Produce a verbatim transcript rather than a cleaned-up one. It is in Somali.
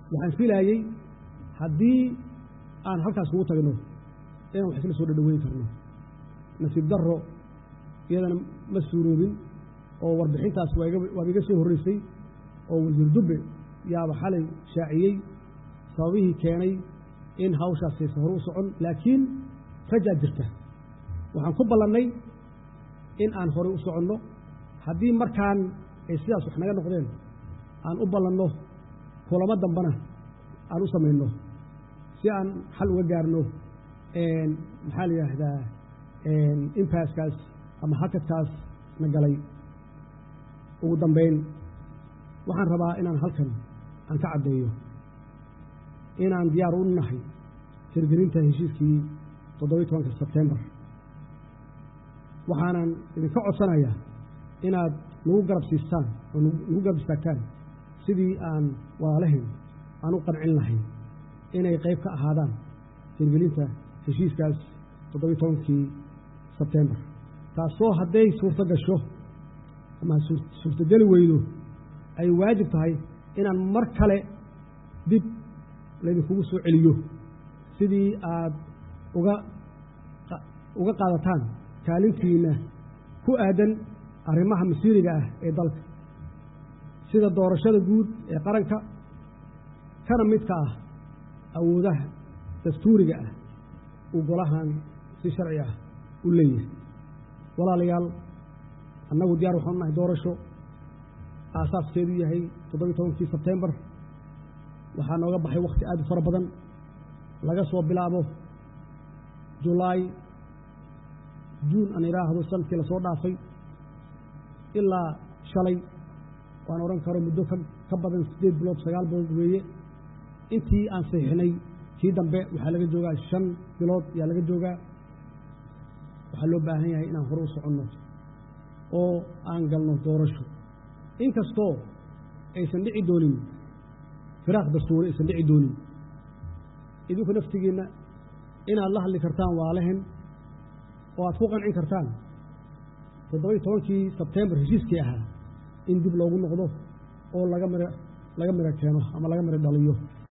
waxaan filayay haddii aan halkaas kugu tagno inaan wax isla soo dhadhaweyn karno nasiib darro iyadana ma suuroobin oo warbixintaas waa iga soo horreysay oo wasiir Dubbe yaaba xalay shaaciyey sababihii keenay in hawshaasi hor u socon laakiin rajaa jirta waxaan ku ballanay in aan hore u soconno haddii markaan ay sidaas wax naga noqdeen aan u ballanno kulamo dambana aan u samayno si aan xal uga gaarno maxaa la yidhaahdaa impaaskaas ama hakadkaas na galay ugu dambayn waxaan rabaa inaan halkan aan ka caddeeyo inaan diyaar u nahay hirgelinta heshiiskii toddoba iyo tobanka Sebtembar waxaanan idinka codsanayaa inaad nagu garab siistaan oo nagu garab istaagtaan sidii aan walaalahayn aan u qancin lahayn inay qayb ka ahaadaan hirgelinta heshiiskaas toddoba iyo tobankii Sebtembar taasoo hadday suurto gasho ama suurtogeli weydo ay waajib tahay inaan mar kale dib laydinkugu soo celiyo sidii aad uga uga qaadataan kaalintiina ku aadan arrimaha masiiriga ah ee dalka sida doorashada guud ee qaranka kana midka ah awoodaha dastuuriga ah uu golahan si sharci ah u leeyahay walaalayaal annagu diyaar waxaan nahay doorasho aasaaskeedu yahay toddoba iyo tobankii Sebtembar waxaa nooga baxay wakhti aad u fara badan laga soo bilaabo July June aan iraahdo sanadkii la soo dhaafay ilaa shalay waan oran karo muddo ka badan sideed bilood sagaal bilood weeye intii aan saxiixnay kii dambe waxaa laga joogaa shan bilood yaa laga joogaa waxaa loo baahan yahay inaan hore u soconno oo aan galno doorasho inkastoo aysan dhici doonin firaaq dastuuri aysan dhici doonin idinku naftigiinna inaad la hadli kartaan walaalahan oo aad ku qancin kartaan toddoba iyo tobankii Sebtembar heshiiskii ahaa in dib loogu noqdo oo laga mira laga mira keeno ama laga mira dhaliyo